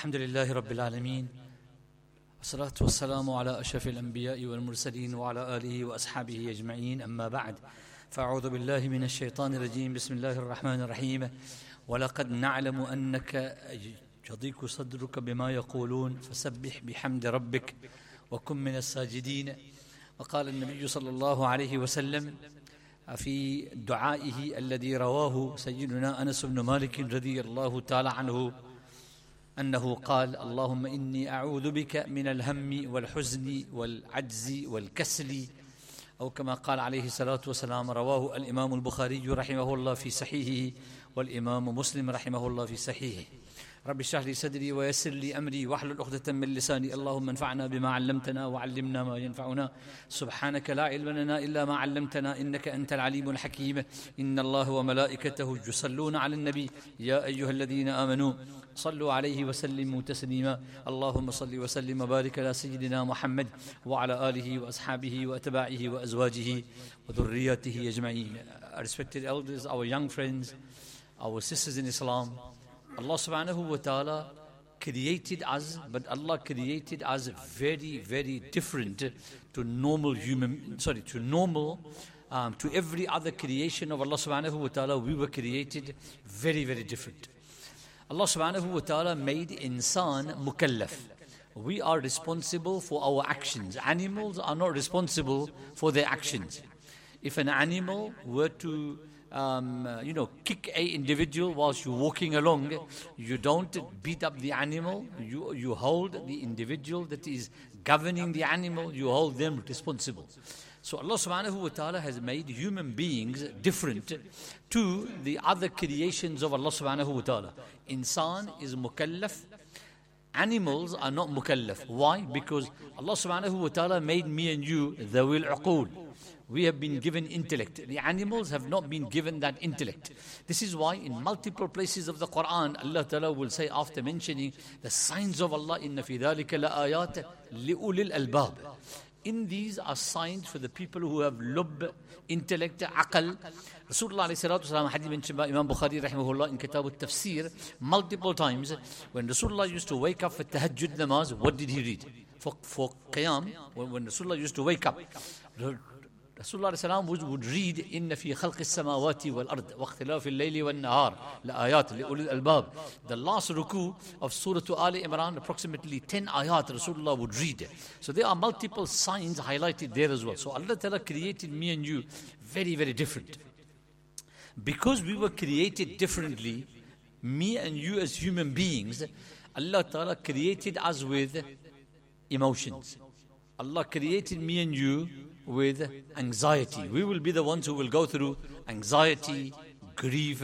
الحمد لله رب العالمين والصلاة والسلام على أشرف الأنبياء والمرسلين وعلى آله وأصحابه أجمعين، أما بعد، فأعوذ بالله من الشيطان الرجيم. بسم الله الرحمن الرحيم. ولقد نعلم أنك يضيق صدرك بما يقولون فسبح بحمد ربك وكن من الساجدين. وقال النبي صلى الله عليه وسلم في دعائه الذي رواه سيدنا أنس بن مالك رضي الله تعالى عنه أنه قال: اللهم إني أعوذ بك من الهم والحزن والعجز والكسل، أو كما قال عليه الصلاة والسلام. رواه الإمام البخاري رحمه الله في صحيحه، والإمام مسلم رحمه الله في صحيحه. رب اشرح لي صدري ويسر لي أمري واحلل عقدة من لساني. اللهم انفعنا بما علمتنا وعلمنا ما ينفعنا. سبحانك لا علم لنا إلا ما علمتنا إنك أنت العليم الحكيم. إن الله وملائكته يصلون على النبي يا أيها الذين آمنوا صلوا عليه وسلموا تسليما. اللهم صل وسلم وبارك على سيدنا محمد وعلى آله وأصحابه وأتباعه وأزواجه وذرياته أجمعين. Respected elders, our young friends, our sisters in Islam, Allah subhanahu wa ta'ala created us, but Allah created us very, very different to to every other creation of Allah subhanahu wa ta'ala. We were created very, very different. Allah subhanahu wa ta'ala made insan mukallaf. We are responsible for our actions. Animals are not responsible for their actions. If an animal were to kick a individual whilst you're walking along, you don't beat up the animal. You hold the individual that is governing the animal, you hold them responsible. So Allah subhanahu wa ta'ala has made human beings different to the other creations of Allah subhanahu wa ta'ala. Insan is mukallaf. Animals are not mukallaf. Why? Because Allah subhanahu wa ta'ala made me and you dhawil uqul. We have been given intellect. The animals have not been given that intellect. This is why in multiple places of the Quran, Allah Ta'ala will say, after mentioning the signs of Allah, inna fi dhalika la ayat li'ulil albab. In these are signs for the people who have lub, intellect, aqal. Rasulullah alayhi salatu wasalam, hadith mentioned by Imam Bukhari rahimahullah in Kitab al-Tafsir, multiple times, when Rasulullah used to wake up for tahajjud namaz, what did he read? For qiyam, when Rasulullah used to wake up, Rasulullah ﷺ would read إن في خلق السماوات والأرض واختلاف الليل والنهار لآيات لأولي الألباب. The last ruku of Surah Al Imran, approximately 10 ayat Rasulullah would read. So there are multiple signs highlighted there as well. So Allah Ta'ala created me and you very, very different. Because we were created differently, me and you as human beings, Allah Ta'ala created us with emotions. Allah created me and you with anxiety. We will be the ones who will go through anxiety, grief,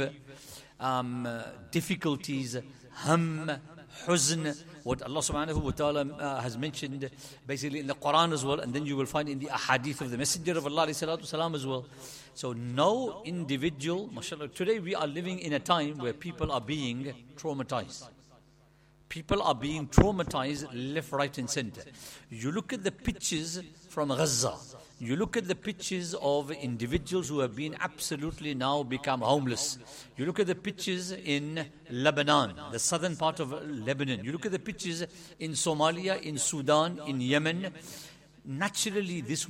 difficulties, hum, huzn, what Allah subhanahu wa ta'ala has mentioned basically in the Quran as well, and then you will find in the ahadith of the Messenger of Allah salatu salam as well. So no individual, mashallah, today we are living in a time where people are being traumatized. People are being traumatized left, right and center. You look at the pictures from Gaza. You look at the pictures of individuals who have been absolutely now become homeless. You look at the pictures in Lebanon, the southern part of Lebanon. You look at the pictures in Somalia, in Sudan, in Yemen. Naturally, this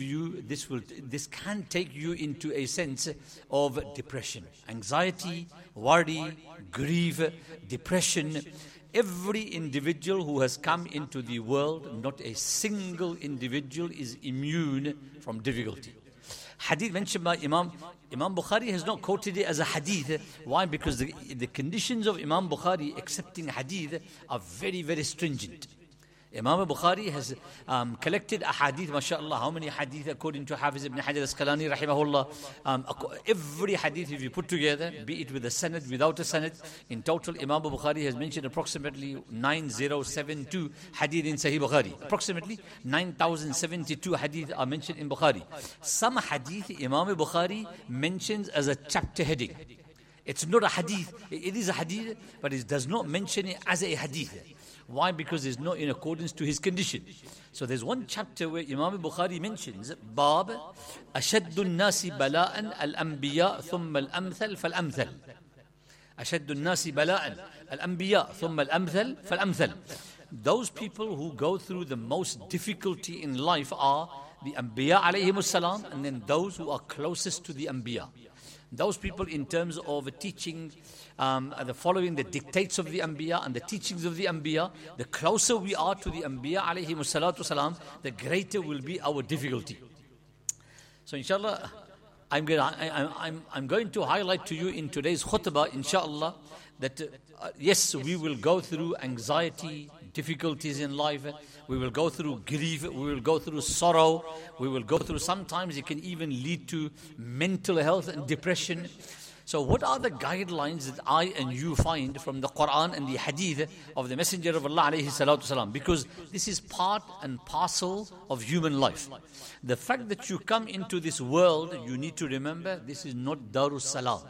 can take you into a sense of depression, anxiety, worry, grief, depression. Every individual who has come into the world, not a single individual is immune from difficulty. Hadith mentioned by Imam Bukhari has not quoted it as a hadith. Why? Because the conditions of Imam Bukhari accepting hadith are very, very stringent. Imam Bukhari has collected a hadith, mashallah. How many hadith according to Hafiz ibn Hajar al-Asqalani rahimahullah? Every hadith if you put together, be it with a sanad, without a sanad, in total Imam Bukhari has mentioned approximately 9072 hadith in Sahih Bukhari. Approximately 9072 hadith are mentioned in Bukhari. Some hadith Imam Bukhari mentions as a chapter heading. It's not a hadith. It is a hadith, but it does not mention it as a hadith. Why? Because it's not in accordance to his condition. So there's one chapter where Imam Bukhari mentions Bab Ashaddu Nasi Bala'an Al-Anbiya Thumma Al-Amthal Fal-Amthal. أشد الناس بلاء الأنبياء ثم الأمثل فالأمثل. Those people who go through the most difficulty in life are the Anbiya alayhimus salam, and then those who are closest to the Anbiya. Those people in terms of teaching, the following the dictates of the Anbiya and the teachings of the Anbiya, the closer we are to the Anbiya alayhimus salatu salam, the greater will be our difficulty. So inshallah, I'm going to highlight to you in today's khutbah, inshallah, that yes, we will go through anxiety, difficulties in life, we will go through grief, we will go through sorrow, we will go through, sometimes it can even lead to mental health and depression. So what are the guidelines that I and you find from the Quran and the Hadith of the Messenger of Allah alayhi salatu salam? Because this is part and parcel of human life. The fact that you come into this world, you need to remember, this is not Darus Salam.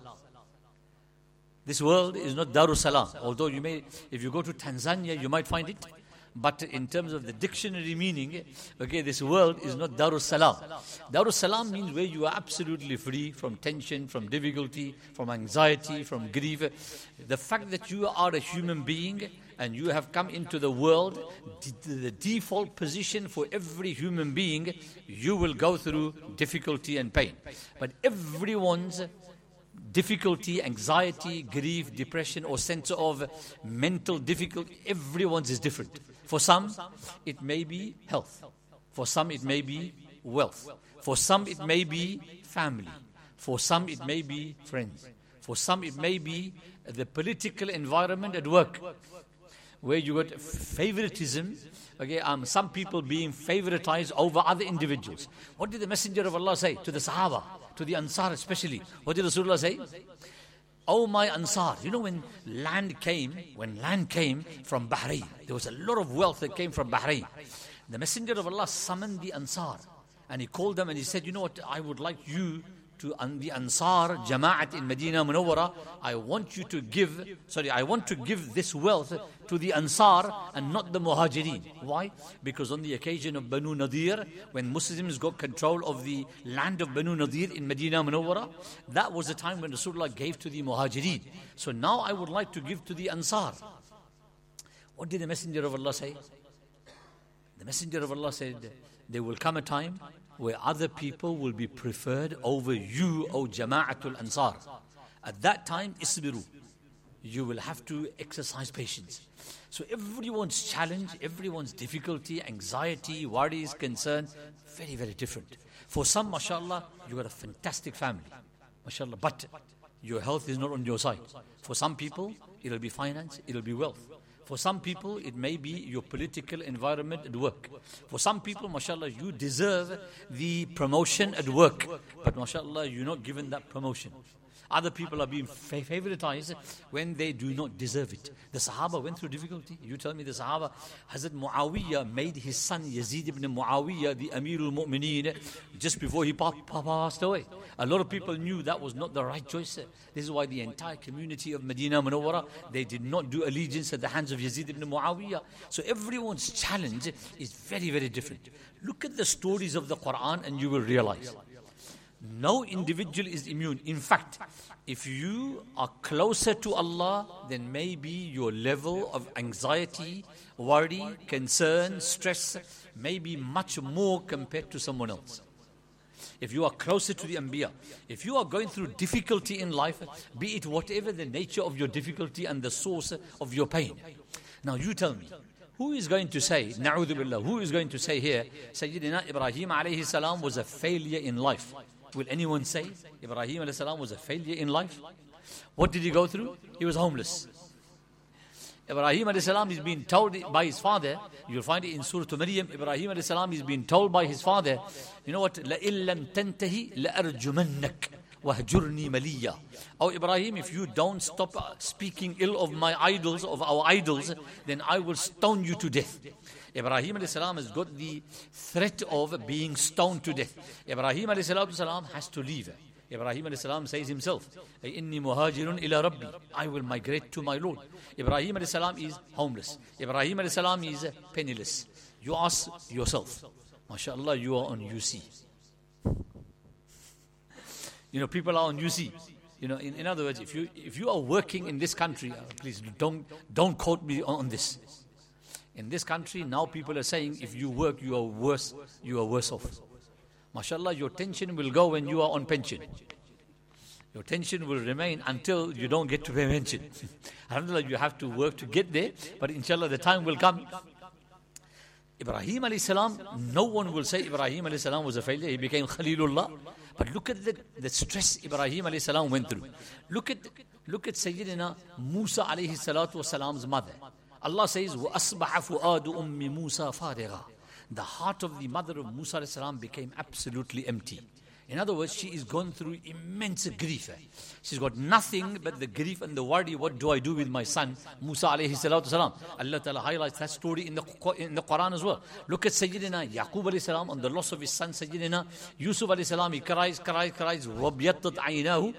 This world is not Darus Salam. Although you may, if you go to Tanzania, you might find it. But in terms of the dictionary meaning, okay, this world is not Darus Salam. Darus Salam means where you are absolutely free from tension, from difficulty, from anxiety, from grief. The fact that you are a human being and you have come into the world, the default position for every human being, you will go through difficulty and pain. But everyone's difficulty, anxiety, grief, depression, or sense of mental difficulty, everyone's is different. For some, it may be health. For some, it may be wealth. For some, it may be family. For some, it may be friends. For some, it may be the political environment at work, where you got favoritism. Okay, some people being favoritized over other individuals. What did the Messenger of Allah say to the Sahaba, to the Ansar especially? What did Rasulullah say? Oh my Ansar, you know when land came from Bahrain, there was a lot of wealth that came from Bahrain. The Messenger of Allah summoned the Ansar and he called them and he said, you know what, I would like you to, the Ansar Jama'at in Medina Munawwara, I want to give this wealth to the Ansar and not the Muhajirin. Why? Because on the occasion of Banu Nadir, when Muslims got control of the land of Banu Nadir in Medina Munawwara, that was the time when Rasulullah gave to the Muhajirin. So now I would like to give to the Ansar. What did the Messenger of Allah say? The Messenger of Allah said, there will come a time where other people will be preferred over you, O Jama'atul Ansar. At that time, isbiru. You will have to exercise patience. So everyone's challenge, everyone's difficulty, anxiety, worries, concern, very, very different. For some, mashallah, you got a fantastic family, mashallah, but your health is not on your side. For some people, it'll be finance, it'll be wealth. For some people, it may be your political environment at work. For some people, mashallah, you deserve the promotion at work. But mashallah, you're not given that promotion. Other people are being favoritized when they do not deserve it. The Sahaba went through difficulty. You tell me the Sahaba, Hazrat Muawiyah made his son Yazid ibn Muawiyah the Amirul Mu'mineen just before he passed away. A lot of people knew that was not the right choice. This is why the entire community of Medina Munawwara, they did not do allegiance at the hands of Yazid ibn Muawiyah. So everyone's challenge is very, very different. Look at the stories of the Quran and you will realize no individual is immune. In fact, if you are closer to Allah, then maybe your level of anxiety, worry, concern, stress may be much more compared to someone else. If you are closer to the Anbiya, if you are going through difficulty in life, be it whatever the nature of your difficulty and the source of your pain. Now you tell me, who is going to say, na'udhu billah, who is going to say here, Sayyidina Ibrahim alayhi salam was a failure in life? Will anyone say Ibrahim alayhi salam was a failure in life? What did he go through? He was homeless. Ibrahim alayhi salam is being told by his father, you'll find it in Surah Maryam, Ibrahim alayhi salam is being told by his father, you know what, لَإِن لَمْ تَنْتَهِ لَأَرْجُمَنَّكَ وَهْجُرْنِي مَلِيًّا. Oh Ibrahim, if you don't stop speaking ill of my idols, of our idols, then I will stone you to death. Ibrahim alayhi salam has got the threat of being stoned to death. Ibrahim alayhi salam has to leave. Ibrahim alayhi salam says himself, إِنِّي مُهَاجِرٌ إِلَى رَبِّي, I will migrate to my Lord. Ibrahim alayhi salam is homeless. Ibrahim alayhi salam is penniless. You ask yourself, mashallah, you are on UC. You know, people are on UC. In other words, if you are working in this country, please don't quote me on this. In this country, now people are saying if you work, you are worse off. MashaAllah, your tension will go when you are on pension. Your tension will remain until you don't get to pay pension. Alhamdulillah, you have to work to get there, but inshallah the time will come. Ibrahim alayhi salam, no one will say Ibrahim alayhi salam was a failure. He became Khalilullah. But look at the stress Ibrahim alayhi salam went through. Look at Sayyidina Musa alayhi salatu wasalam's mother. Allah says, وَأَصْبَحَ فُؤَادُ أُمِّ مُوسَى فَارِغًا. The heart of the mother of Musa alayhi salam became absolutely empty. In other words, she is going through immense grief. She's got nothing but the grief and the worry, what do I do with my son, Musa alayhi salatu salam. Allah Ta'ala highlights that story in the Quran as well. Look at Sayyidina Yaqub alayhi salam on the loss of his son Sayyidina Yusuf alayhi salam. He cries. وَبْيَضَّتْ عَيْنَاهُ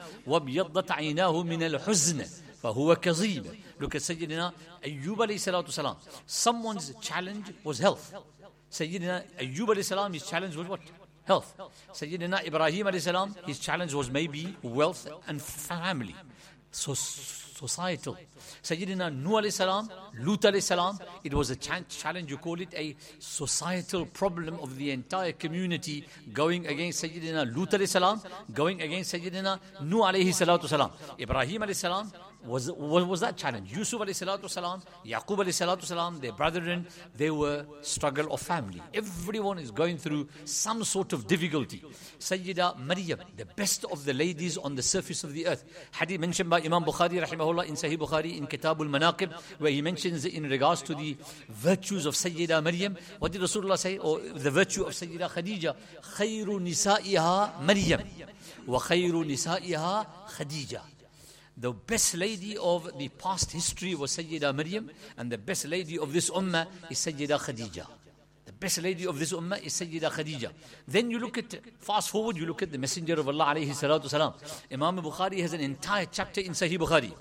مِنَ الْحُزْنِ فَهُوَ كَظِيمٌ. Look at Sayyidina Ayyub alayhi salatu salam. Someone's challenge was health. Sayyidina Ayyub alayhi salam, his challenge was what? Health. Sayyidina Ibrahim alayhi salam, his challenge was maybe wealth and family. So societal. Sayyidina Nuh alayhi salam, Lut alayhi salam, it was a challenge, you call it a societal problem of the entire community going against Sayyidina Lut alayhi salam, going against Sayyidina Nuh alayhi salatu salam. Ibrahim alayhi salam was that challenge. Yusuf alayhi salatu salam, Yaqub alayhi salatu salam, their brethren, they were struggle of family. Everyone is going through some sort of difficulty. Sayyida Maryam, the best of the ladies on the surface of the earth. Hadith mentioned by Imam Bukhari rahimahullah in Sahih Bukhari in Kitabul Manaqib, where he mentions in regards to the virtues of Sayyida Maryam. What did Rasulullah say? Or the virtue of Sayyida Khadija. Khayru nisa'iha Maryam wa khayru nisa'iha Khadija. The best lady of the past history was Sayyida Maryam, and the best lady of this ummah is Sayyida Khadija. The best lady of this ummah is Sayyida Khadija. Then you look at, fast forward, you look at the Messenger of Allah alayhi salatu salam. Imam Bukhari has an entire chapter in Sahih Bukhari.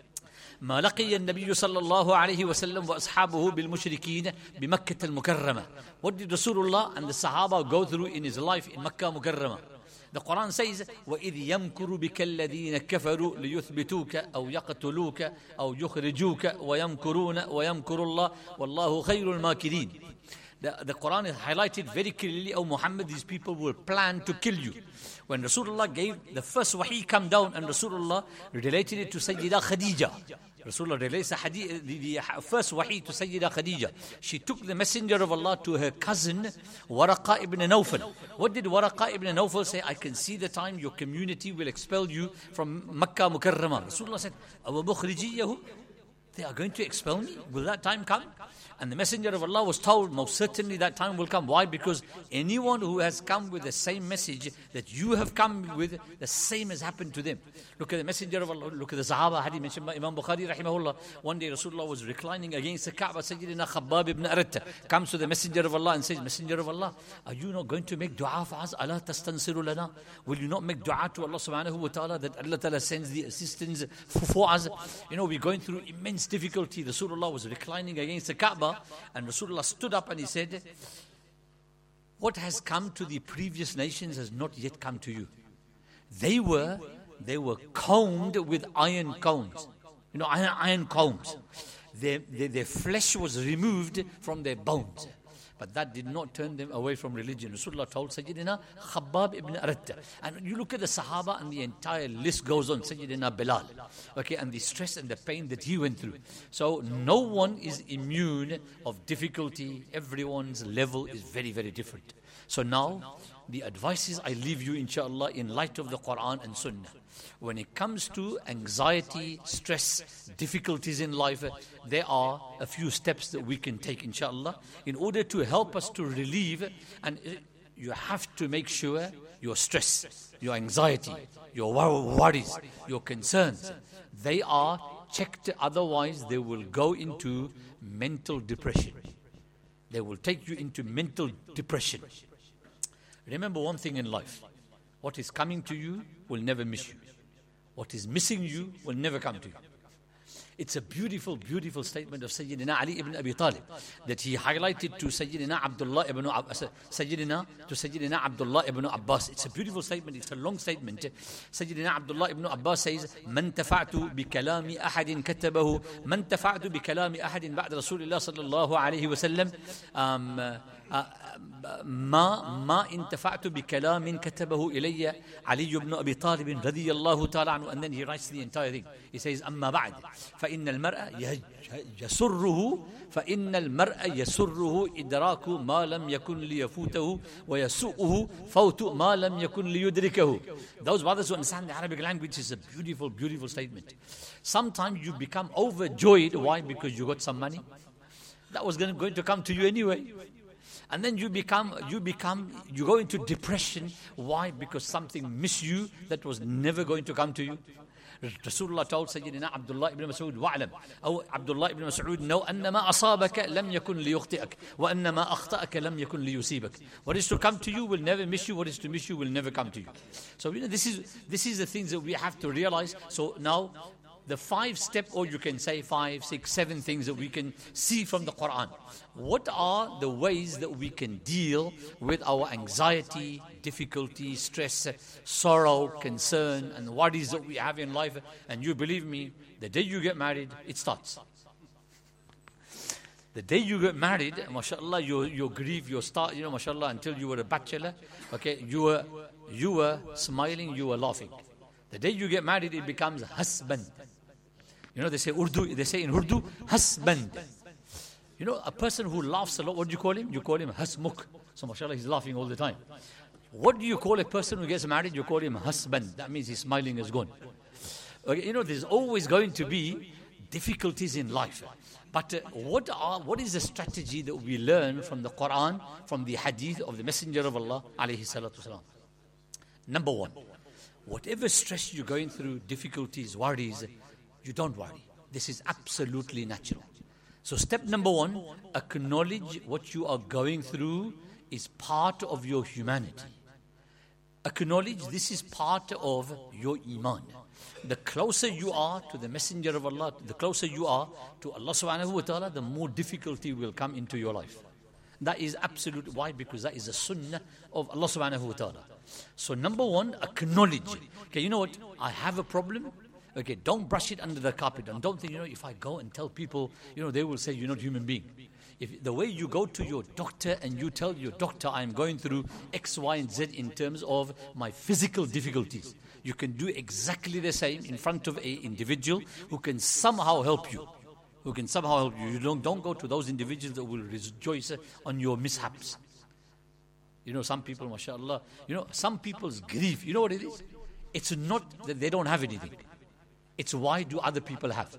ما لقي النبي صلى الله عليه وسلم وأصحابه بالمشركين بمكة المكرمة. What did Rasulullah and the Sahaba go through in his life in Makkah Mukarramah? The Quran says, وَإِذْ يَمْكُرُ بِكَ الَّذِينَ كَفَرُوا لِيُثْبِتُوكَ أَوْ يَقْتُلُوكَ أَوْ يُخْرِجُوكَ وَيَمْكُرُونَ وَيَمْكُرُ اللَّهُ وَاللَّهُ خَيْرُ الْمَاكِرِينَ. The Quran is highlighted very clearly, O Muhammad, these people will plan to kill you. When Rasulullah gave the first wahi come down, and Rasulullah related it to Sayyida Khadija. Rasulullah relates the first wahi to Sayyida Khadija. She took the Messenger of Allah to her cousin Waraqa ibn Nawfal. What did Waraqa ibn Nawfal say? I can see the time your community will expel you from Makkah Mukarramah. Rasulullah said, Awa mukhrijiyahu? They are going to expel me? Will that time come? And the Messenger of Allah was told, most certainly that time will come. Why? Because anyone who has come with the same message that you have come with, the same has happened to them. Look at the Messenger of Allah, look at the Sahaba, hadith mentioned by Imam Bukhari rahimahullah. One day Rasulullah was reclining against the Kaaba. Sayyidina Khabbab ibn Aratta comes to the Messenger of Allah and says, Messenger of Allah, are you not going to make dua for us? Allah tastansiru lana? Will you not make dua to Allah subhanahu wa ta'ala that Allah ta'ala sends the assistance for us? We're going through immense difficulty. Rasulullah was reclining against the Kaaba, and Rasulullah stood up and he said, what has come to the previous nations has not yet come to you. They were combed with iron combs. Iron combs. Their flesh was removed from their bones. But that did not turn them away from religion. Rasulullah told Sayyidina Khabbab ibn Aratta. And you look at the Sahaba and the entire list goes on. Sayyidina Bilal. Okay, and the stress and the pain that he went through. So no one is immune of difficulty. Everyone's level is very, very different. So now, the advices I leave you, inshallah, in light of the Quran and Sunnah. When it comes to anxiety, stress, difficulties in life, there are a few steps that we can take, inshallah, in order to help us to relieve. And you have to make sure your stress, your anxiety, your worries, your concerns, they are checked. Otherwise, they will go into mental depression. They will take you into mental depression. Remember one thing in life. What is coming to you will never miss you. What is missing you will never come to you. It's a beautiful, beautiful statement of Sayyidina Ali ibn Abi Talib that he highlighted to Sayyidina Abdullah ibn Abbas. It's a beautiful statement. It's a long statement. Sayyidina Abdullah ibn Abbas says, "Man tafa'tu bi kalami ahadin katabahu, man tafa'tu bi kalami ahadin ba'da Rasulillah sallallahu alayhi wa sallam." ما انتفعت بكلام كتبه إلي علي بن أبي طالب رضي الله تعالى عنه. And then he writes the entire thing. He says أما بعد فإن المرء يسره إدراك ما لم يكن ليفوته ويسوءه فوت ما لم يكن ليدركه. Those brothers who understand the Arabic language is a beautiful, beautiful statement. Sometimes you become overjoyed. Why? Because you got some money. That was going to come to you anyway. And then you go into depression. Why? Because something missed you that was never going to come to you. Rasulullah told Sayyidina Abdullah ibn Mas'ud, "Wa'lam." Oh, Abdullah ibn Mas'ud, "Know أن ما أصابك لم يكن ليخطئك وأن ما أخطأك لم يكن ليصيبك." What is to come to you will never miss you. What is to miss you will never come to you. So this is the things that we have to realize. So now, the 5-step, or you can say 5, 6, 7 things that we can see from the Quran. What are the ways that we can deal with our anxiety, difficulty, stress, sorrow, concern, and worries that we have in life? And you believe me, the day you get married, it starts. The day you get married, mashallah, your grief, your start, mashallah, until you were a bachelor, okay, you were smiling, you were laughing. The day you get married, it becomes husband. They say in Urdu, husband. A person who laughs a lot, what do you call him? You call him hasmuk. So mashallah, he's laughing all the time. What do you call a person who gets married? You call him husband. That means his smiling is gone. Okay, there's always going to be difficulties in life. But what is the strategy that we learn from the Quran, from the hadith of the Messenger of Allah, alayhi salatu wasalam? Number 1, whatever stress you're going through, difficulties, worries, you don't worry. This is absolutely natural. So step number 1, acknowledge what you are going through is part of your humanity. Acknowledge this is part of your iman. The closer you are to the Messenger of Allah, the closer you are to Allah subhanahu wa ta'ala, the more difficulty will come into your life. That is absolute. Why? Because that is the sunnah of Allah subhanahu wa ta'ala. So number 1, acknowledge. Okay, you know what? I have a problem. Okay, don't brush it under the carpet. And don't think, if I go and tell people, they will say you're not a human being. If the way you go to your doctor and you tell your doctor, I'm going through X, Y, and Z in terms of my physical difficulties, you can do exactly the same in front of an individual who can somehow help you. You don't go to those individuals that will rejoice on your mishaps. Some people, mashallah, some people's grief, you know what it is? It's not that they don't have anything. It's why do other people have?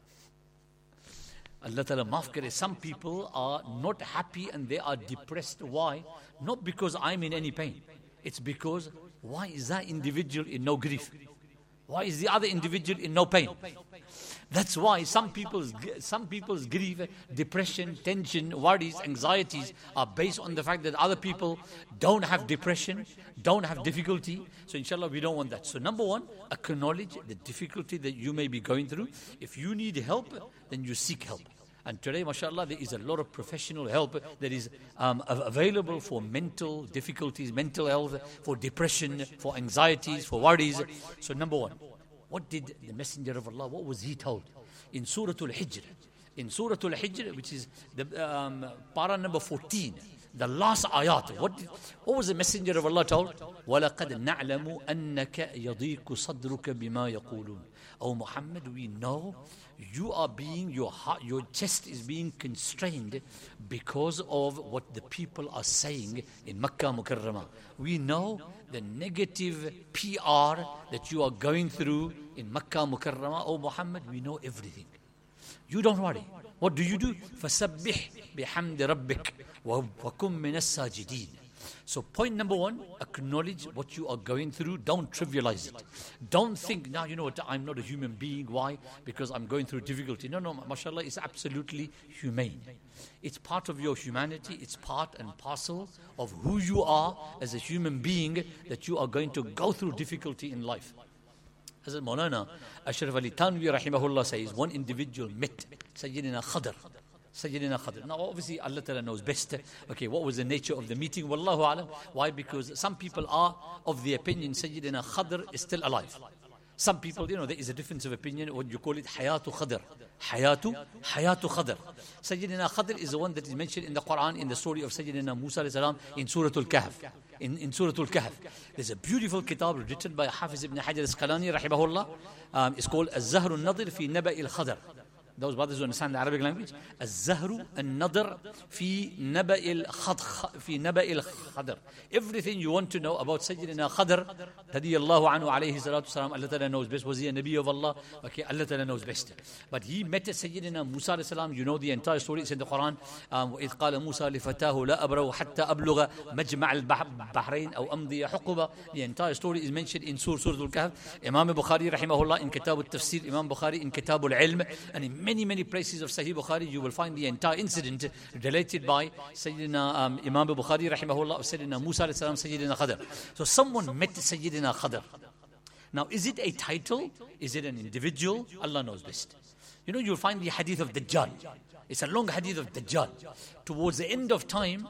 Allah Ta'ala maaf kare. Some people are not happy and they are depressed. Why? Not because I'm in any pain. It's because, why is that individual in no grief? Why is the other individual in no pain? That's why some people's grief, depression, tension, worries, anxieties are based on the fact that other people don't have depression, don't have difficulty. So inshallah, we don't want that. So number 1, acknowledge the difficulty that you may be going through. If you need help, then you seek help. And today, mashallah, there is a lot of professional help that is available for mental difficulties, mental health, for depression, for anxieties, for worries. So number 1, what did the Messenger of Allah, what was he told? In Surah Al-Hijr. In Surah Al-Hijr, which is the para number 14, the last ayat. What was the Messenger of Allah told? وَلَقَدْ نَعْلَمُ أَنَّكَ يَضِيقُ صَدْرُكَ بِمَا يَقُولُونَ. Oh Muhammad, we know your chest is being constrained because of what the people are saying in Makkah Mukarramah. We know the negative PR that you are going through in Makkah Mukarramah. Oh Muhammad, we know everything. You don't worry. What do? فَسَبِّحْ بِحَمْدِ رَبِّكَ وَكُمْ مِنَ السَّاجِدِينَ. So point number 1, acknowledge what you are going through. Don't trivialize it. Don't think, now you know what, I'm not a human being. Why? Because I'm going through difficulty. No, mashallah, it's absolutely humane. It's part of your humanity. It's part and parcel of who you are as a human being, that you are going to go through difficulty in life. Hazrat Maulana Ashraf Ali Thanvi rahimahullah says, one individual met Sayyidina Khadr. Sayyidina Khadr. Now obviously Allah Ta'ala knows best. Okay, what was the nature of the meeting? Wallahu alam. Why? Because some people are of the opinion Sayyidina Khadr is still alive. Some people, there is a difference of opinion, what you call it, Hayatu Khadr. Hayatu Khadr. Sayyidina Khadr is the one that is mentioned in the Quran in the story of Sayyidina Musa alayhi salam in Surah Al-Kahf. In Surah Al-Kahf. There's a beautiful kitab written by Hafiz ibn Hajar al-Asqalani rahimahullah. It's called Az-Zahr al-Nadir fi Naba' al-Khadr. Those brothers who understand the Arabic language, Az-Zahru al-Nadr fi Naba' al-Khadr. Everything you want to know about Sayyidina Khadr, radiyallahu anhu alayhi salatu salam, Allah Ta'ala knows best. Was he a Nabi of Allah? Okay, Allah Ta'ala knows best. But he met Sayyidina Musa alayhi salam. You know the entire story. It's in the Quran. وَإِذْ قَالَ مُوسَى لِفَتَاهُ لَا أَبْرَهُ حَتَّى أَبْلُغَ مَجْمَعَ الْبَحْرَيْنِ أَوْ أَمْضِيَ حُقُبًا. The entire story is mentioned in Surah Al-Kahf. Imam Bukhari rahimahullah in Kitab al-Tafsir, Imam Bukhari in Kitab al-Ilm, and in many places of Sahih Bukhari you will find the entire incident related by Sayyidina Imam Bukhari rahimahullah of Sayyidina Musa alayhi salam, Sayyidina Khadr. So someone met Sayyidina Khadr. Now is it a title? Is it an individual? Allah knows best. You'll find the hadith of Dajjal. It's a long hadith of Dajjal. Towards the end of time,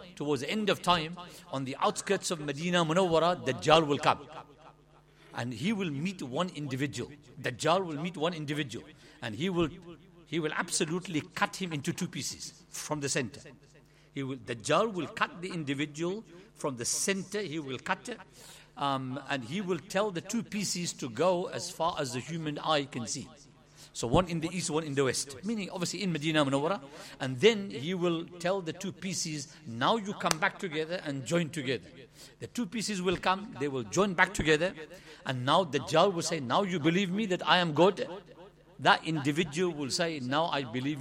on the outskirts of Medina Munawwara, Dajjal will come. And he will meet one individual. Dajjal will meet one individual. And he will absolutely cut him into two pieces from the center. Dajjal will cut the individual from the center. He will cut it. And he will tell the two pieces to go as far as the human eye can see. So one in the east, one in the west. Meaning obviously in Medina Munawwara. And then he will tell the two pieces, now you come back together and join together. The two pieces will come, they will join back together. And now Dajjal will say, now you believe me that I am God. That individual will say, now I believe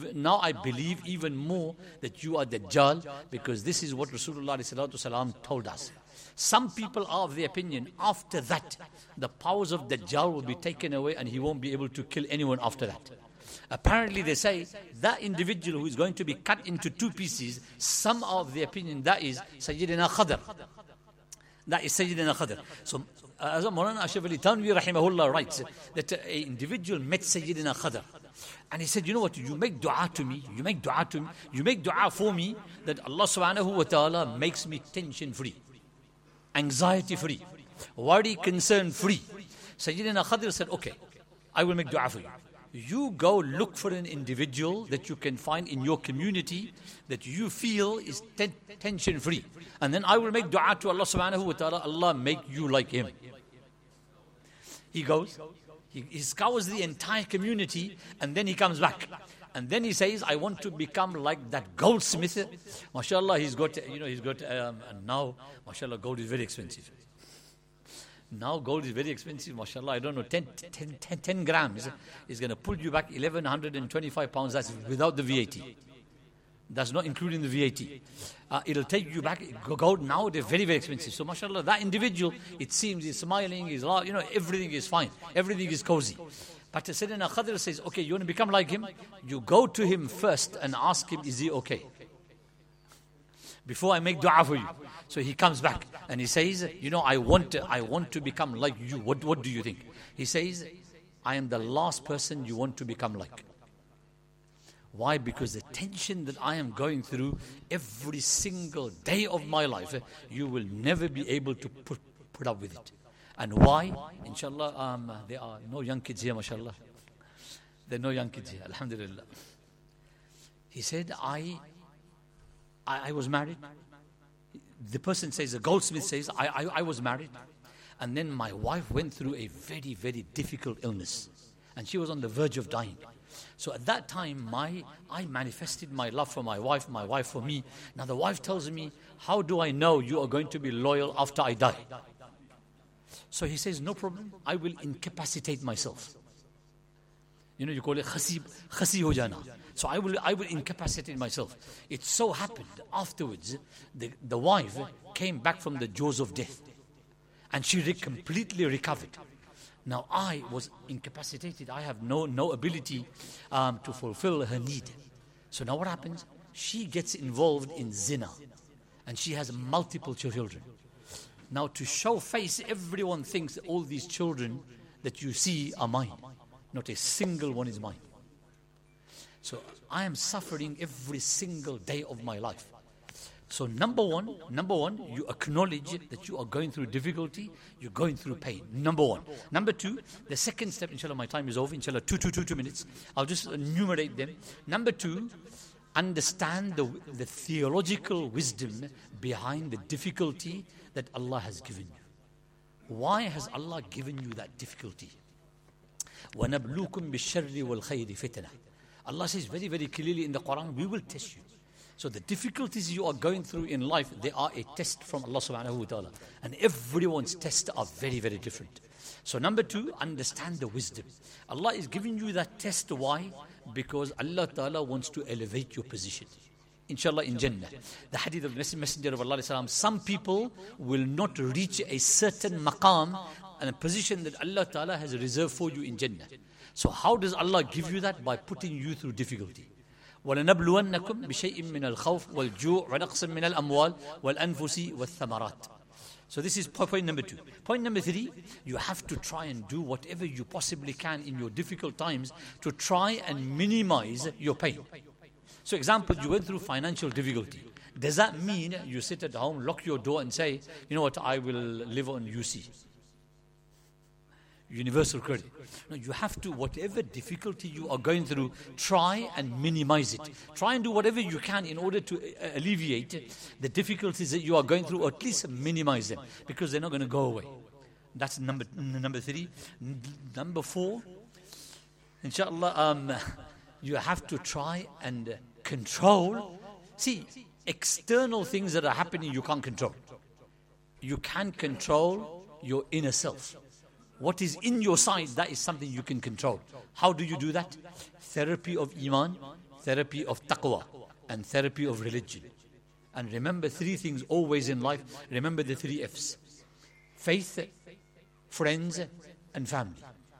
even more that you are Dajjal, because this is what Rasulullah ﷺ told us. Some people are of the opinion, after that, the powers of Dajjal will be taken away and he won't be able to kill anyone after that. Apparently they say, that individual who is going to be cut into two pieces, some are of the opinion that is Sayyidina Khadr. That is Sayyidina Khadr. So, as Maulana Ashraf Ali Thanvi rahimahullah writes, that an individual met Sayyidina Khadr. And he said, you know what, you make dua to me, you make dua for me, that Allah subhanahu wa ta'ala makes me tension free, anxiety free, worry, concern free. Sayyidina Khadr said, okay, I will make dua for you. You go look for an individual that you can find in your community that you feel is tension free. And then I will make dua to Allah subhanahu wa ta'ala, Allah make you like him. He goes, he scours the entire community, and then he comes back. And then he says, I want to become like that goldsmith. MashaAllah, now, MashaAllah, gold is very expensive. Now gold is very expensive, mashallah. I don't know, 10 grams is going to pull you back 1,125 pounds. That's without the VAT. That's not including the VAT. It'll take you back. Gold now, they're very, very expensive. So mashallah, that individual, it seems, is smiling, everything is fine. Everything is cozy. But Sayyidina Khadr says, okay, you want to become like him? You go to him first and ask him, is he okay? Before I make dua for you. So he comes back and he says, I want to become like you. What do you think? He says, I am the last person you want to become like. Why? Because the tension that I am going through every single day of my life, you will never be able to put up with it. And why? Inshallah, there are no young kids here, mashallah. There are no young kids here, alhamdulillah. He said, I was married. The person says, the goldsmith says, I was married. And then my wife went through a very, very difficult illness. And she was on the verge of dying. So at that time, I manifested my love for my wife for me. Now the wife tells me, how do I know you are going to be loyal after I die? So he says, no problem, I will incapacitate myself. You call it khasi ho jana. So I will incapacitate myself. It so happened afterwards, the wife came back from the jaws of death. And she completely recovered. Now I was incapacitated. I have no ability to fulfill her need. So now what happens? She gets involved in zina. And she has multiple children. Now to show face, everyone thinks that all these children, that you see are mine. Not a single one is mine. So I am suffering every single day of my life. So number one, you acknowledge that you are going through difficulty, you're going through pain. Number one. Number two, the second step, inshallah, my time is over, inshallah, two minutes. I'll just enumerate them. Number two, understand the theological wisdom behind the difficulty that Allah has given you. Why has Allah given you that difficulty? وَنَبْلُوكُمْ بِالشَّرِّ وَالْخَيْرِ فِتْنَةً. Allah says very, very clearly in the Quran, we will test you. So the difficulties you are going through in life, they are a test from Allah subhanahu wa ta'ala. And everyone's tests are very, very different. So number two, understand the wisdom. Allah is giving you that test. Why? Because Allah ta'ala wants to elevate your position. Inshallah in Jannah. The hadith of the Messenger of Allah, some people will not reach a certain maqam and a position that Allah ta'ala has reserved for you in Jannah. So how does Allah give you that? By putting you through difficulty. وَلَنَبْلُوَنَّكُمْ بِشَيْءٍ مِّنَ الْخَوْفِ وَالْجُوعِ وَنَقْصٍ مِّنَ الْأَمْوَالِ وَالْأَنفُسِ وَالثَّمَرَاتِ. So this is point number two. Point number three, you have to try and do whatever you possibly can in your difficult times to try and minimize your pain. So example, you went through financial difficulty. Does that mean you sit at home, lock your door and say, you know what, I will live on UC? Universal credit. No, you have to, whatever difficulty you are going through, try and minimize it. Try and do whatever you can in order to alleviate the difficulties that you are going through, or at least minimize them, because they're not going to go away. That's number three. Number four, inshallah, you have to try and control. See, external things that are happening, you can't control. You can control your inner self. What is in your side, that is something you can control. How do you do that? Therapy of Iman, therapy of Taqwa, and therapy of religion. And remember three things always in life. Remember the three F's. Faith, friends, and family.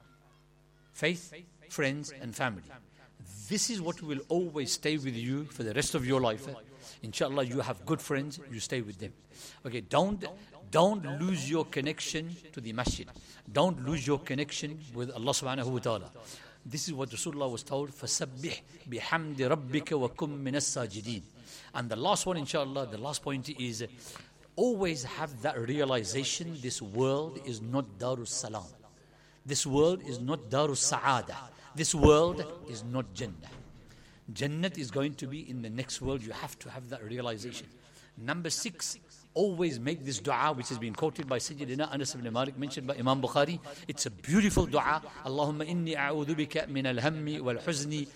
Faith, friends, and family. This is what will always stay with you for the rest of your life. Inshallah, you have good friends, you stay with them. Okay, don't lose your connection to the masjid. Don't lose your connection with Allah subhanahu wa ta'ala. This is what Rasulullah was told, فَسَبِّحْ بِحَمْدِ رَبِّكَ وَكُمْ مِنَ السَّاجِدِينَ. And the last one, inshallah, the last point is, always have that realization, this world is not Darus Salam. This world is not Darus Sa'ada. This world is not Jannah. Jannat is going to be in the next world. You have to have that realization. Number 6, always make this dua, which has been quoted by Sayyidina Anas ibn Malik, mentioned by Imam Bukhari. It's a beautiful dua. Allahumma inni a'udhu bika min al-hammi wal-huzni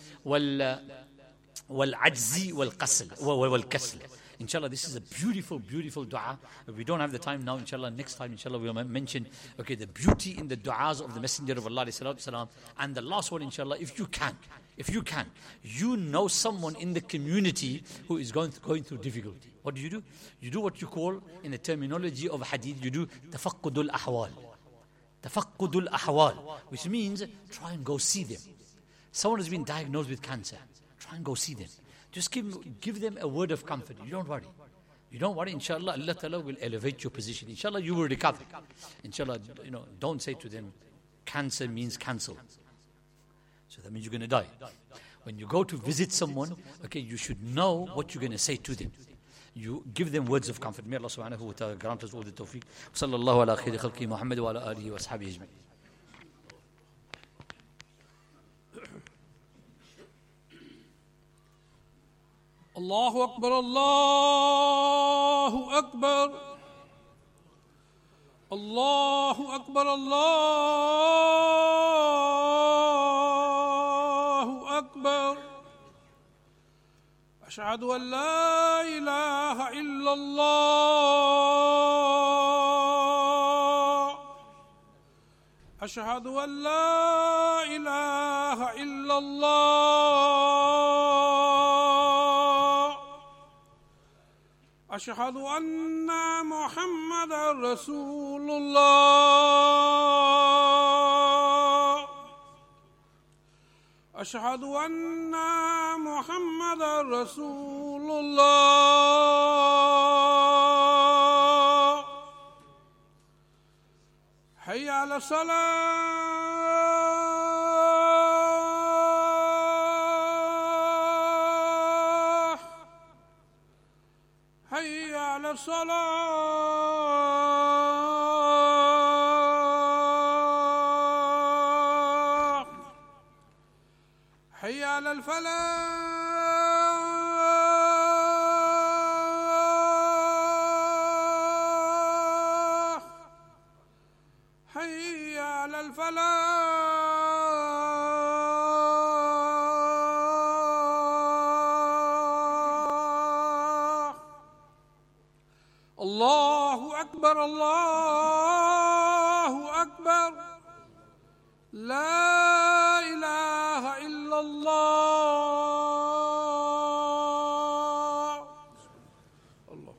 wal-ajzi wal-kasl. Inshallah, this is a beautiful, beautiful dua. We don't have the time now, inshallah. Next time, inshallah, we'll mention, okay, the beauty in the du'as of the Messenger of Allah, salam. And the last one, inshallah, if you can, you know someone in the community who is going through difficulty. What do? You do what you call, in the terminology of hadith, you do tafaqqudul ahwal. Tafaqqudul ahwal, which means try and go see them. Someone has been diagnosed with cancer. Try and go see them. Just give them a word of comfort. You don't worry. Inshallah, Allah Ta'ala will elevate your position. Inshallah, you will recover. Inshallah, don't say to them, cancer means cancel. So that means you're going to die. When you go to visit someone, okay, you should know what you're going to say to them. You give them words of comfort. May Allah subhanahu wa ta'ala grant us all the tawfiq. Sallallahu ala khayri khalqi Muhammad wa ala alihi wa ashabihi ajma'in. Allahu Akbar, Allahu Akbar, Allahu Akbar, Allahu Akbar. Ashhadu an la ilaha illallah. Ashhadu an la ilaha illallah. أشهد أن محمدا رسول الله. أشهد أن محمدا رسول الله. حي على الصلاة. على الصلاة حي على الفلاح حي على الفلاح. الله أكبر الله أكبر لا إله إلا الله. الله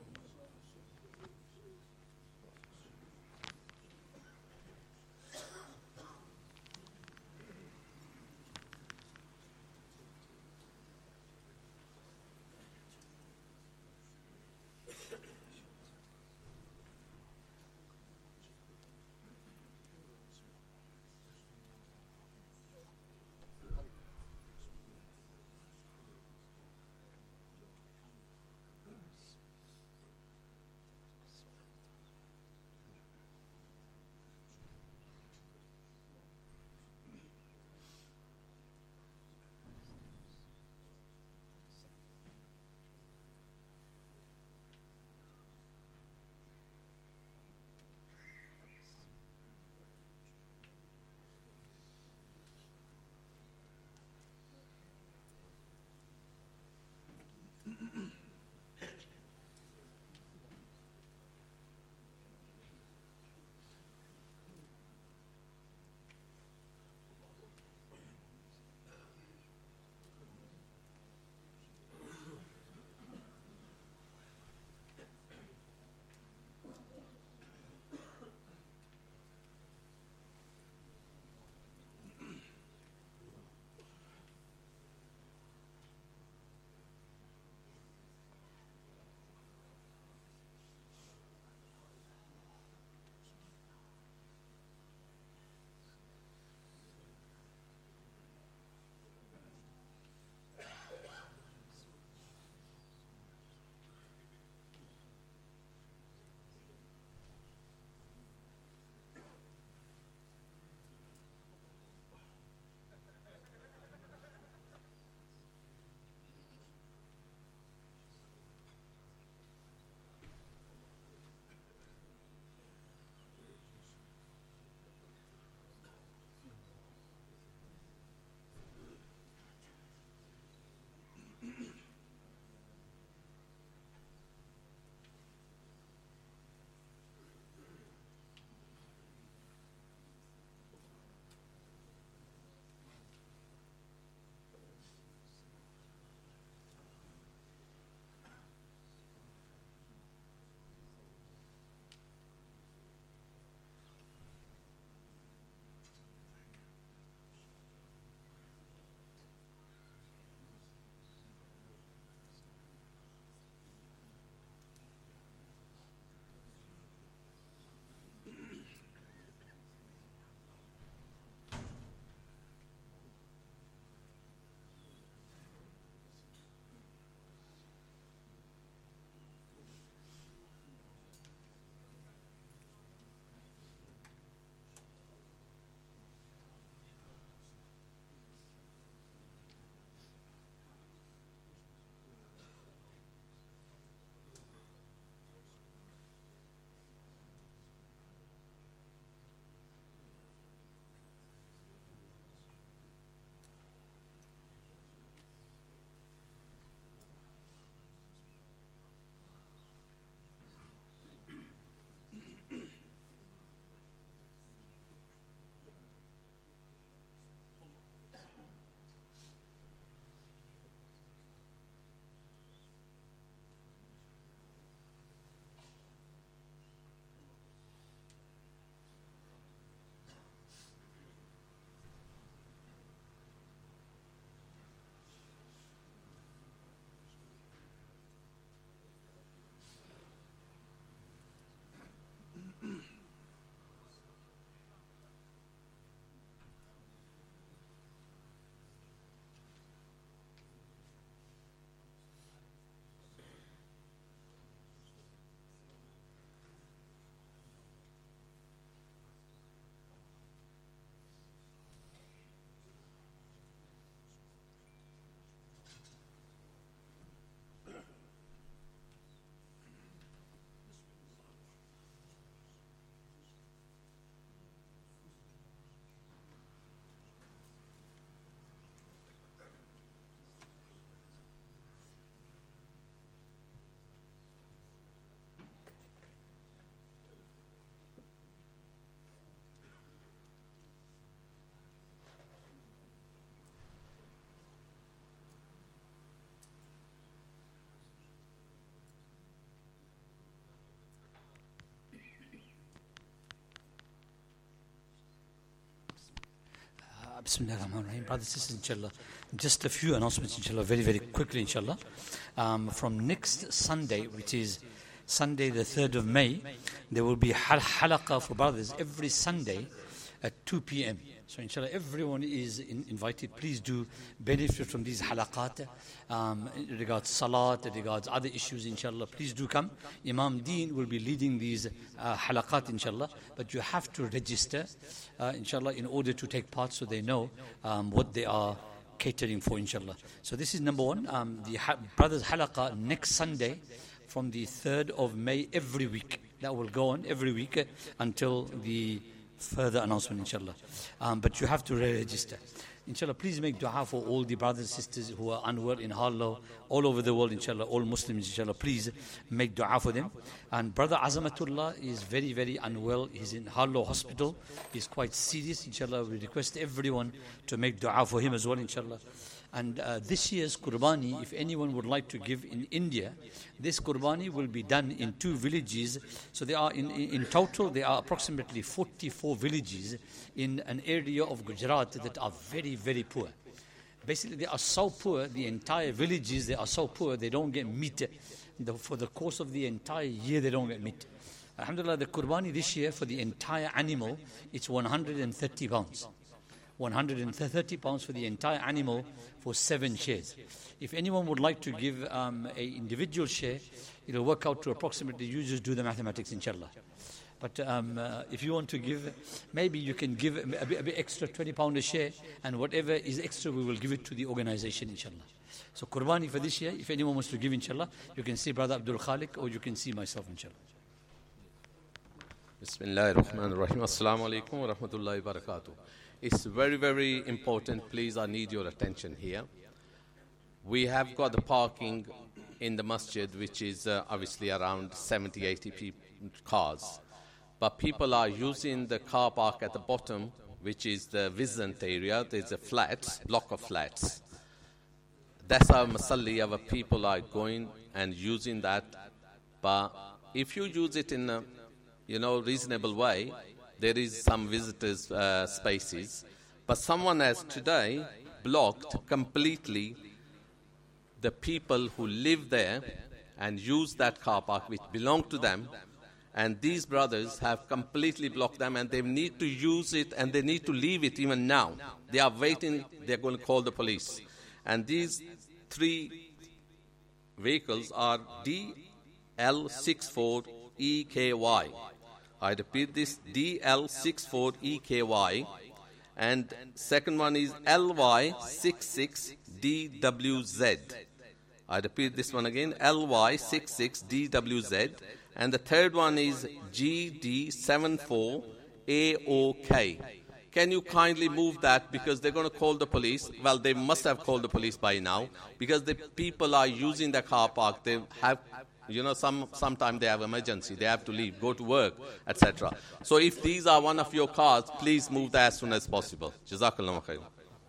Bismillah ar-Rahman ar-Rahim. Brothers and sisters, inshallah, just a few announcements, inshallah, very, very quickly, inshallah. From next Sunday, which is Sunday the 3rd of May, there will be halaqah for brothers every Sunday at 2 p.m. So inshallah, everyone is invited. Please do benefit from these halaqat. In regards salat, in regards other issues, inshallah, please do come. Imam Deen will be leading these halaqat, inshallah. But you have to register, inshallah, in order to take part so they know what they are catering for, inshallah. So this is number one. The brothers halaqah next Sunday from the 3rd of May every week. That will go on every week until the further announcement, inshallah. But you have to register. Inshallah, please make dua for all the brothers and sisters who are unwell in Harlow, all over the world, inshallah, all Muslims, inshallah. Please make dua for them. And Brother Azamatullah is very, very unwell. He's in Harlow Hospital. He's quite serious, inshallah. We request everyone to make dua for him as well, inshallah. And this year's Qurbani, if anyone would like to give in India, this Qurbani will be done in 2 villages. So there are in total, there are approximately 44 villages in an area of Gujarat that are very, very poor. Basically, they are so poor, the entire villages, they are so poor, they don't get meat. For the course of the entire year, they don't get meat. Alhamdulillah, the Qurbani this year for the entire animal, it's 130 pounds. 130 pounds for the entire animal for 7 shares. If anyone would like to give an individual share, it will work out to approximately, you just do the mathematics, inshallah. But if you want to give, maybe you can give a bit extra, £20 a share, and whatever is extra, we will give it to the organization, inshallah. So Qurbani for this year, if anyone wants to give, inshallah, you can see Brother Abdul Khalik, or you can see myself, inshallah. Bismillah ar-Rahman ar-Rahim. Assalamu alaikum wa rahmatullahi wa barakatuh. It's very, very important. Please, I need your attention here. We have got the parking in the masjid, which is obviously around 70, 80 cars. But people are using the car park at the bottom, which is the Vizant area. There's a block of flats. That's our masalli. Our people are going and using that. But if you use it in a reasonable way, there is some visitors' spaces. But someone has today blocked completely the people who live there and use that car park which belong to them. And these brothers have completely blocked them, and they need to use it, and they need to leave it even now. They are waiting. They're going to call the police. And these 3 vehicles are DL64EKY. I repeat this, DL64EKY. And second one is LY66DWZ. I repeat this one again, LY66DWZ. And the third one is GD74AOK. Can you kindly move that, because they're going to call the police? Well, they must have called the police by now, because the people are using the car park. They have, sometimes they have emergency. They have to leave, go to work, etc. So if these are one of your cars, please move that as soon as possible. Jazakallahu khair.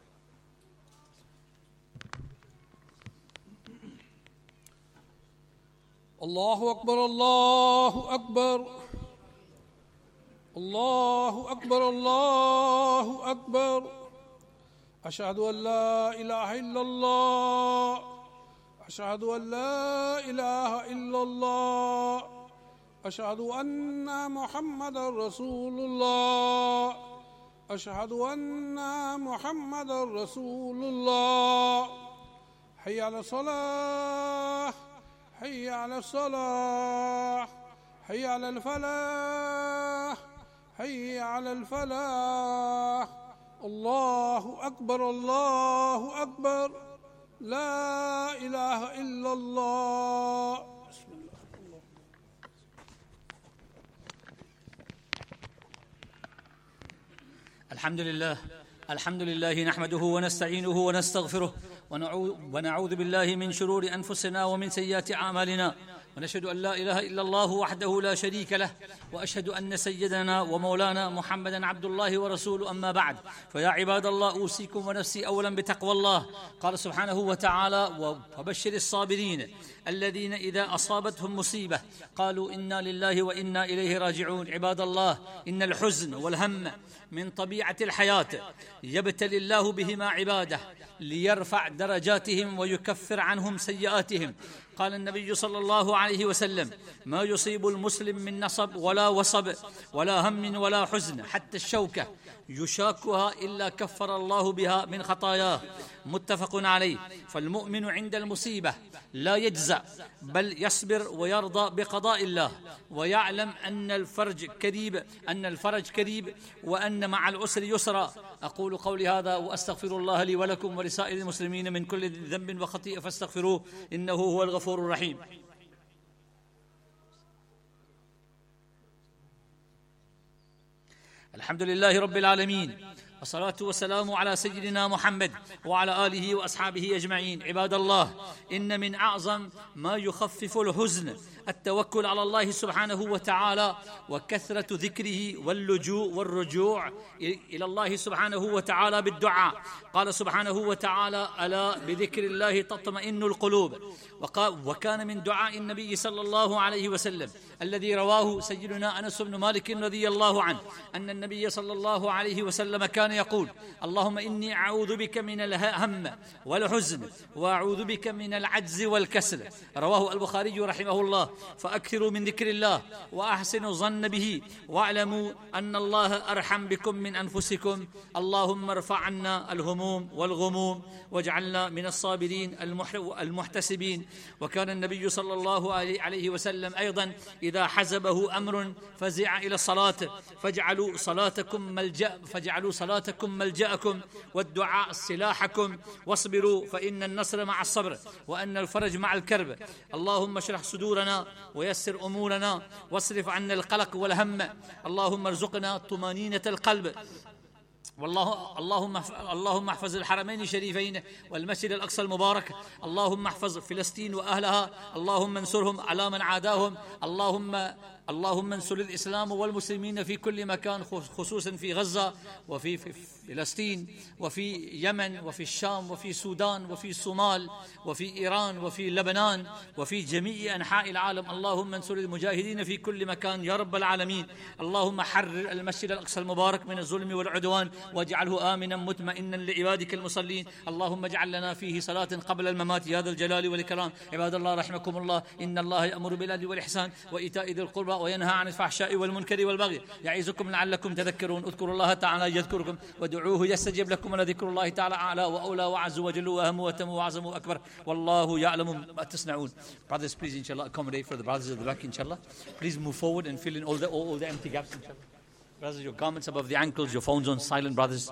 Allahu Akbar, Allahu Akbar. Allahu Akbar, Allahu Akbar. Ashhadu an la ilaha illallah. Ashhadu an la ilaha illallah. Ashhadu anna Muhammadan Rasulullah. Ashhadu anna Muhammadan Rasulullah. Hayya ala salah. حي على الصلاة حي على الفلاح حي على الفلاح الله أكبر الله أكبر لا إله إلا الله. الحمد لله نحمده ونستعينه ونستغفره ونعوذ بالله من شرور أنفسنا ومن سيئات أعمالنا ونشهد أن لا إله إلا الله وحده لا شريك له، وأشهد أن سيدنا ومولانا محمدا عبد الله ورسوله. أما بعد، فيا عباد الله، أوصيكم ونفسي أولا بتقوى الله. قال سبحانه وتعالى: وبشر الصابرين الذين إذا أصابتهم مصيبة قالوا إنا لله وإنا إليه راجعون. عباد الله، إن الحزن والهم من طبيعة الحياة، يبتلي الله بهما عباده ليرفع درجاتهم ويكفر عنهم سيئاتهم. قال النبي صلى الله عليه وسلم: ما يصيب المسلم من نصب ولا وصب ولا هم ولا حزن حتى الشوكة يشاكها إلا كفر الله بها من خطاياه. متفق عليه. فالمؤمن عند المصيبة لا يجزع، بل يصبر ويرضى بقضاء الله، ويعلم أن الفرج قريب وأن مع العسر يسرا. أقول قولي هذا وأستغفر الله لي ولكم ولسائر المسلمين من كل ذنب وخطيئة فاستغفروه إنه هو الغفور الرحيم. الحمد لله رب العالمين، والصلاة والسلام على سيدنا محمد وعلى آله وأصحابه أجمعين. عباد الله، إن من أعظم ما يخفف الحزن التوكل على الله سبحانه وتعالى، وكثرة ذكره واللجوء والرجوع إلى الله سبحانه وتعالى بالدعاء. قال سبحانه وتعالى: ألا بذكر الله تطمئن القلوب. وكان من دعاء النبي صلى الله عليه وسلم الذي رواه سيدنا أنس بن مالك رضي الله عنه أن النبي صلى الله عليه وسلم كان يقول: اللهم إني أعوذ بك من الهم والحزن، وأعوذ بك من العجز والكسل. رواه البخاري رحمه الله. فأكثروا من ذكر الله وأحسنوا الظن به، واعلموا أن الله أرحم بكم من أنفسكم. اللهم ارفع عنا الهموم والغموم، واجعلنا من الصابرين المحتسبين. وكان النبي صلى الله عليه وسلم أيضا إذا حزبه أمر فزع إلى الصلاة فاجعلوا صلاتكم ملجأكم والدعاء سلاحكم، واصبروا فإن النصر مع الصبر وأن الفرج مع الكرب. اللهم اشرح صدورنا ويسر أمورنا واصرف عنا القلق والهم. اللهم ارزقنا طمأنينة القلب. اللهم احفظ الحرمين الشريفين والمسجد الأقصى المبارك. اللهم احفظ فلسطين وأهلها. اللهم انصرهم على من عاداهم. اللهم انصر الإسلام والمسلمين في كل مكان، خصوصا في غزة وفي فلسطين وفي يمن وفي الشام وفي السودان وفي الصومال وفي إيران وفي لبنان وفي جميع أنحاء العالم. اللهم انصر المجاهدين في كل مكان يا رب العالمين. اللهم حرر المسجد الأقصى المبارك من الظلم والعدوان، واجعله آمنا مطمئنا لعبادك المصلين. اللهم اجعل لنا فيه صلاة قبل الممات يا ذا الجلال والإكرام. عباد الله رحمكم الله، إن الله يأمر بالعدل والإحسان وإيتاء ذي القربى وينهى عن الفحشاء والمنكر والبغي يعظكم لعلكم تذكرون. اذكروا الله تعالى يذكركم وادعوه يستجب لكم، ولذكر الله تعالى أعلى وأولى وأعز وجل وأهم وأتم وأعظم وأكبر، والله يعلم ما تصنعون. Brothers, please inshallah accommodate for the brothers at the back inshallah. Please move forward and fill in all the empty gaps inshallah. Brothers, your garments above the ankles, your phones on silent, brothers.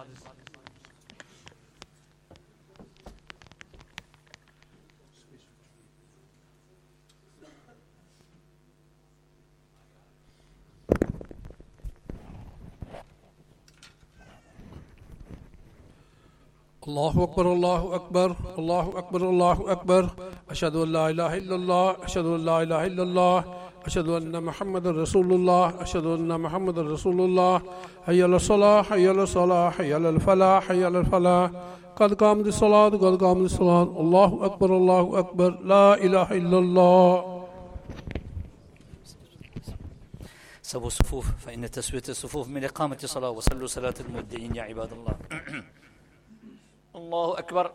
الله أكبر الله أكبر الله أكبر الله أكبر. أشهد أن لا إله إلا الله أشهد أن لا إله إلا الله أشهد أن محمد رسول الله أشهد أن محمد رسول الله. حي على الصلاة حي على الصلاة حي على الفلاح حي على الفلاح. قد قامت الصلاة قد قامت الصلاة. الله أكبر الله أكبر. لا إله إلا الله. سووا الصفوف فإن تسوية الصفوف من إقامة الصلاة، وصلوا صلاة المودعين يا عباد الله. الله أكبر.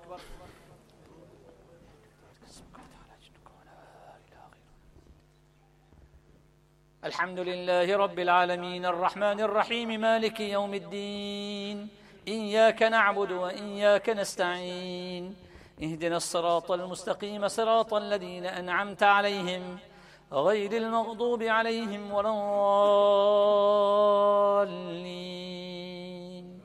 الحمد لله رب العالمين الرحمن الرحيم مالك يوم الدين. إياك نعبد وإياك نستعين. اهدنا الصراط المستقيم صراط الذين أنعمت عليهم غير المغضوب عليهم ولا الضالين.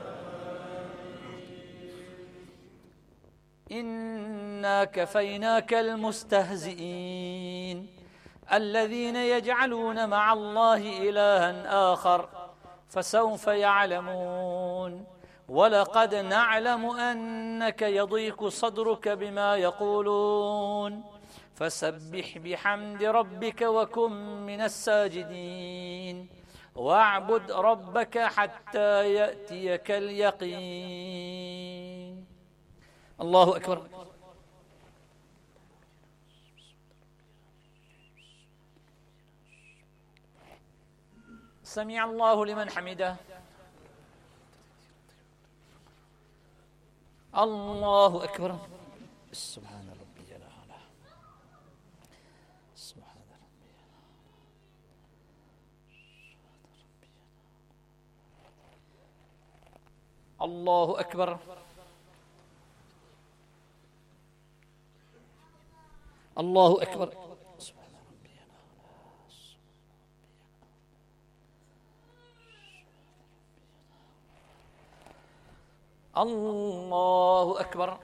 إنا كفيناك المستهزئين الذين يجعلون مع الله إلها آخر فسوف يعلمون. ولقد نعلم أنك يضيق صدرك بما يقولون فسبح بحمد ربك وكن من الساجدين واعبد ربك حتى يأتيك اليقين. الله أكبر. سمع الله لمن حمده. الله أكبر. سبحان ربي الأعلى. سبحان ربي الأعلى. الله أكبر. الله أكبر. سبحان ربي الأعلى. الله أكبر.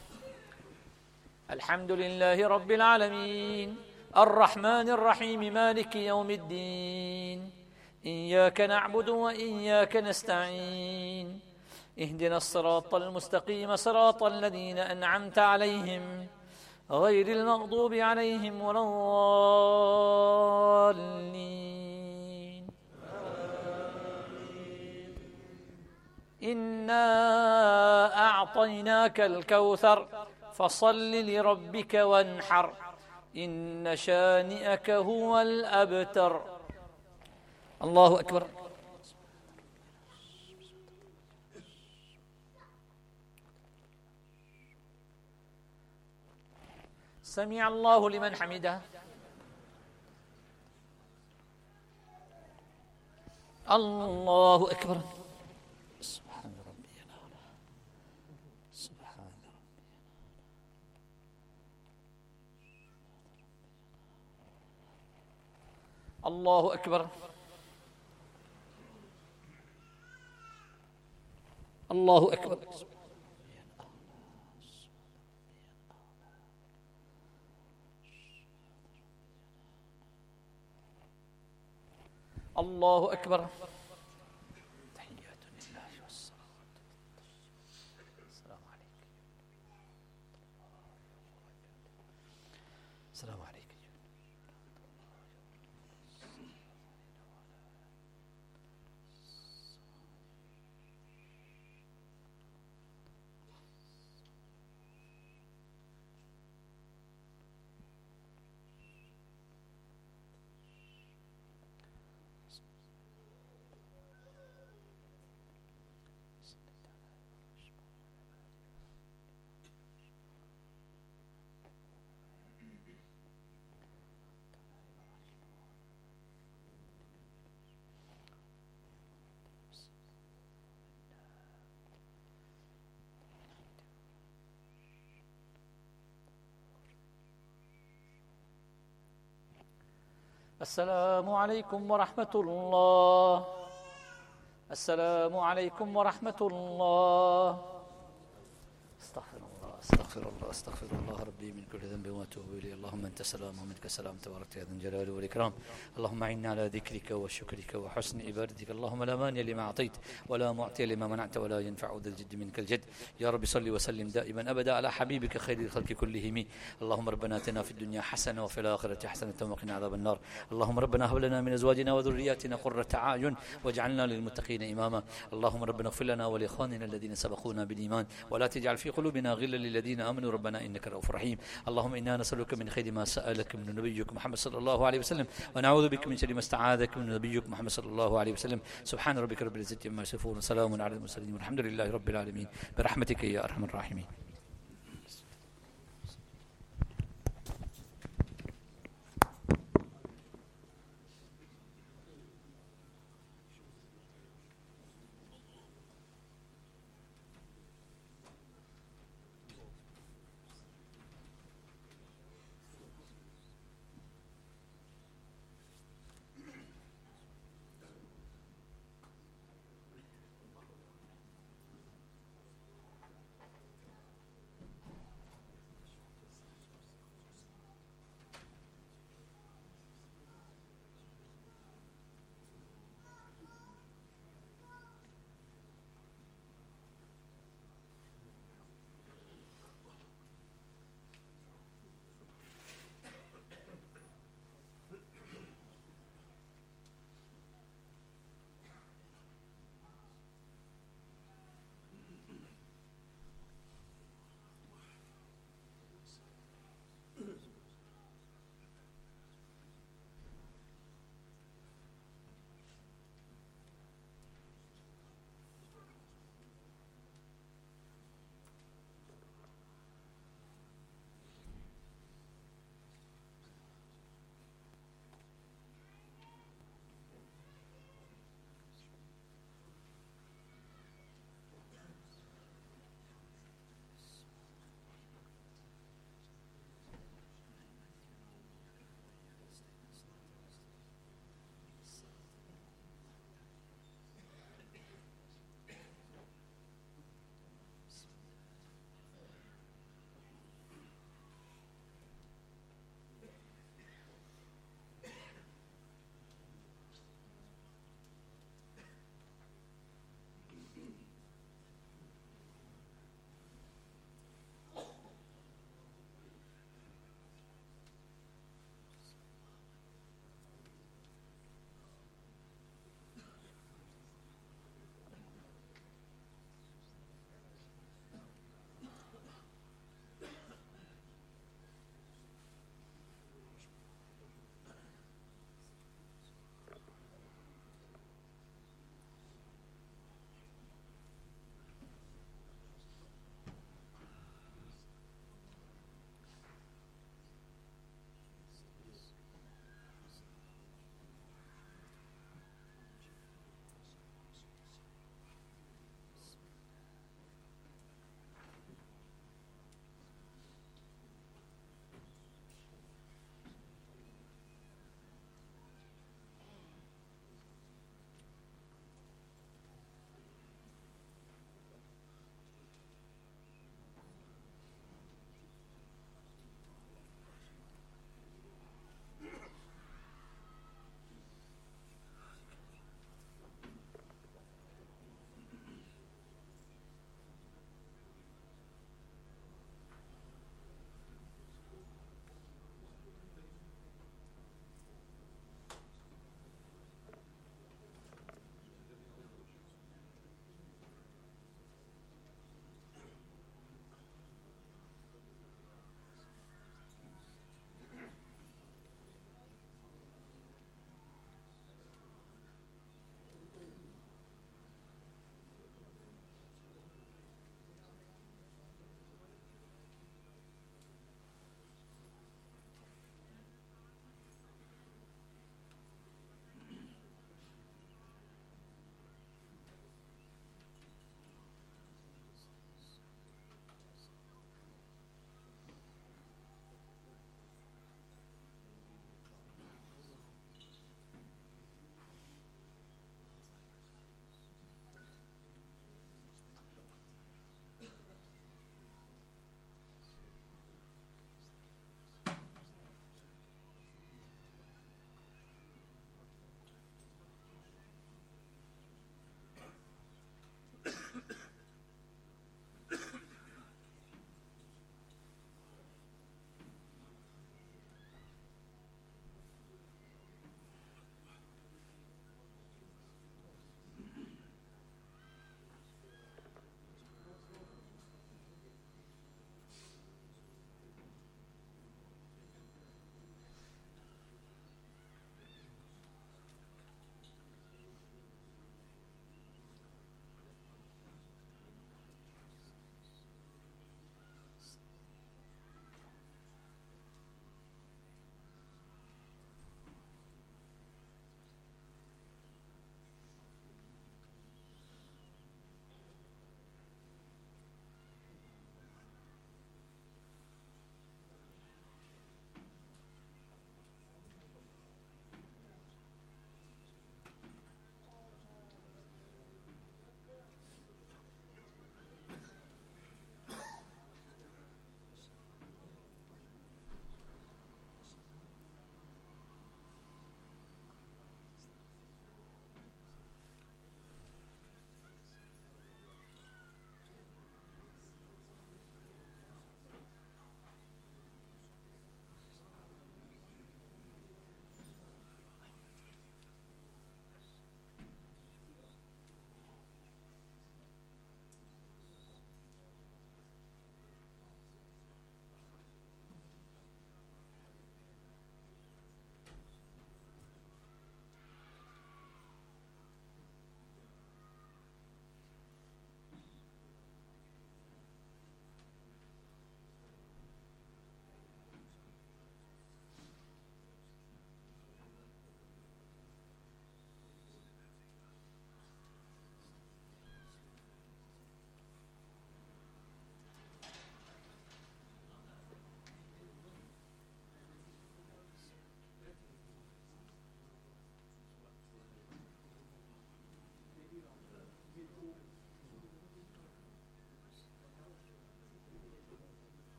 الحمد لله رب العالمين الرحمن الرحيم مالك يوم الدين إياك نعبد وإياك نستعين اهدنا الصراط المستقيم صراط الذين أنعمت عليهم غير المغضوب عليهم ولا الضالين. إنا أعطيناك الكوثر فصل لربك وانحر إن شانئك هو الأبتر. الله أكبر. سمع الله لمن حمده. الله أكبر. سبحان ربي الأعلى. سبحان ربي الأعلى. الله أكبر. الله أكبر. الله أكبر. تحيات لله والصلاة. السلام عليك. السلام عليك. السلام عليكم ورحمة الله. السلام عليكم ورحمة الله. استغفر الله استغفر الله استغفر الله ربي من كل ذنب واتوب اليه. اللهم انت السلام ومنك السلام تبارك يا ذا الجلال والاكرام. اللهم اعنا على ذكرك وشكرك وحسن عبادتك. اللهم لا مانع لما اعطيت ولا معطي لما منعت ولا ينفع ذا الجد منك الجد. يا رب صل وسلم دائما ابدا على حبيبك خير الخلق كلهم. اللهم ربنا اتنا في الدنيا حسنه وفي الاخره حسنه وقنا عذاب النار. اللهم ربنا هب لنا من ازواجنا وذرياتنا قرة اعين واجعلنا للمتقين اماما. اللهم ربنا اغفر لنا ولاخواننا الذين سبقونا بالايمان ولا تجعل في قلوبنا غلا للذين امنوا ربنا انك رؤوف رحيم. اللهم انا نسالك من خير ما سالك من نبيك محمد صلى الله عليه وسلم ونعوذ بك من شر ما استعاذك من نبيك محمد صلى الله عليه وسلم. سبحان ربك رب العزه عما يصفون وسلام على المرسلين والحمد لله رب العالمين برحمتك يا ارحم الراحمين.